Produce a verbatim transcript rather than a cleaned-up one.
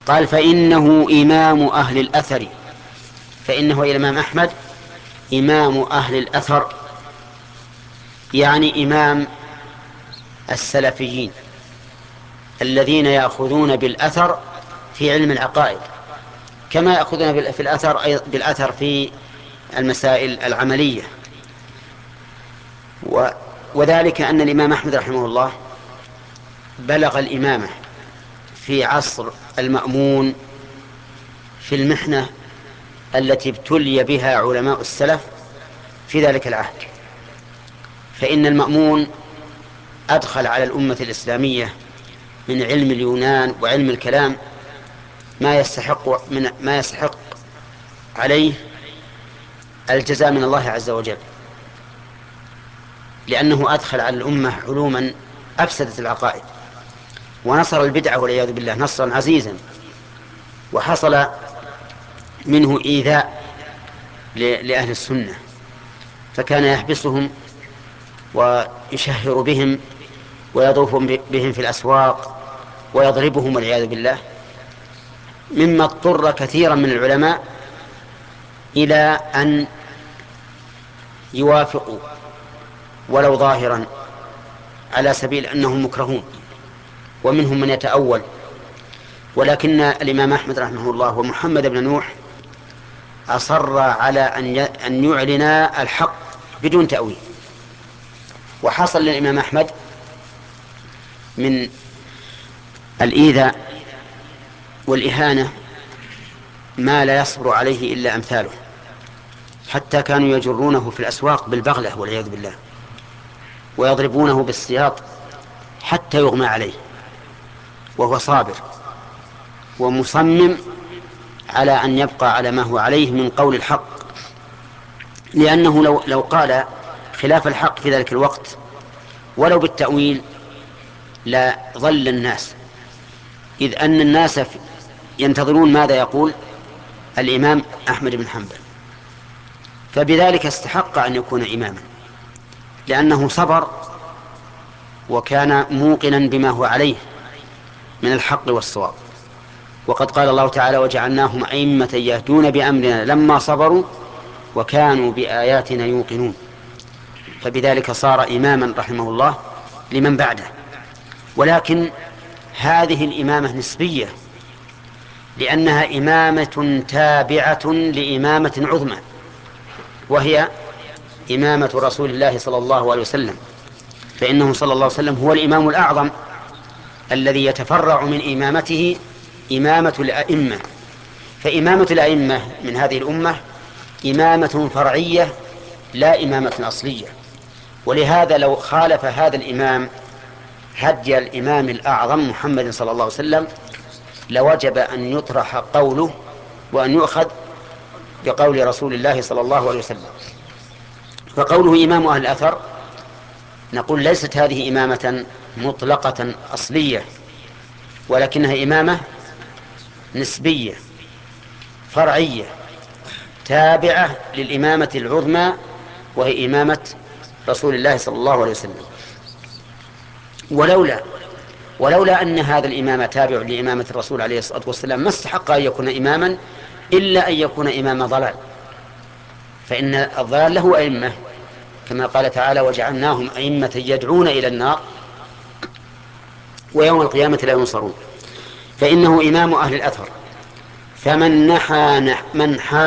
قال فإنه إمام أهل الأثر. فإنه الإمام أحمد إمام أهل الأثر، يعني إمام السلفيين الذين يأخذون بالأثر في علم العقائد، كما يأخذون في الأثر بالأثر في المسائل العملية. وذلك أن الإمام أحمد رحمه الله بلغ الإمامة في عصر المأمون في المحنة التي ابتلي بها علماء السلف في ذلك العهد. فإن المأمون أدخل على الأمة الإسلامية من علم اليونان وعلم الكلام ما يستحق من ما يستحق عليه الجزاء من الله عز وجل، لأنه أدخل على الأمة علوما أفسدت العقائد ونصر البدعة والعياذ بالله نصرا عزيزا، وحصل منه إيذاء لأهل السنة، فكان يحبسهم ويشهر بهم ويضرب بهم في الأسواق ويضربهم والعياذ بالله، مما اضطر كثيرا من العلماء إلى أن يوافقوا ولو ظاهرا على سبيل أنهم مكرهون، ومنهم من يتأول. ولكن الإمام أحمد رحمه الله ومحمد بن نوح أصر على أن يعلن الحق بدون تأويل. وحصل للإمام أحمد من الإيذاء والإهانة ما لا يصبر عليه إلا أمثاله، حتى كانوا يجرونه في الأسواق بالبغلة والعياذ بالله، ويضربونه بالسياط حتى يغمى عليه، وهو صابر ومصمم على أن يبقى على ما هو عليه من قول الحق، لأنه لو, لو قال خلاف الحق في ذلك الوقت ولو بالتأويل لا ضل الناس، إذ أن الناس ينتظرون ماذا يقول الإمام أحمد بن حنبل. فبذلك استحق أن يكون إماما، لأنه صبر وكان موقنا بما هو عليه من الحق والصواب. وقد قال الله تعالى وجعلناهم أئمة يهدون بأمرنا لما صبروا وكانوا بآياتنا يوقنون. فبذلك صار إماما رحمه الله لمن بعده. ولكن هذه الإمامة نسبية، لأنها إمامة تابعة لإمامة عظمى، وهي إمامة رسول الله صلى الله عليه وسلم، فإنه صلى الله عليه وسلم هو الإمام الأعظم الذي يتفرع من إمامته إمامة الأئمة. فإمامة الأئمة من هذه الأمة إمامة فرعية لا إمامة أصلية. ولهذا لو خالف هذا الإمام هدي الإمام الأعظم محمد صلى الله عليه وسلم لوجب أن يطرح قوله وأن يؤخذ بقول رسول الله صلى الله عليه وسلم. فقوله إمام أهل الأثر نقول ليست هذه إمامة مطلقة أصلية، ولكنها إمامة نسبية فرعية تابعة للإمامة العظمى، وهي إمامة رسول الله صلى الله عليه وسلم. ولولا ولولا أن هذا الإمام تابع لإمامة الرسول عليه الصلاة والسلام ما استحق أن يكون إماما إلا أن يكون إمام ضلال، فإن الضلال له أئمة، كما قال تعالى وجعلناهم أئمة يدعون إلى النار ويوم القيامة لا ينصرون. فإنه إمام أهل الأثر، فمن نحى من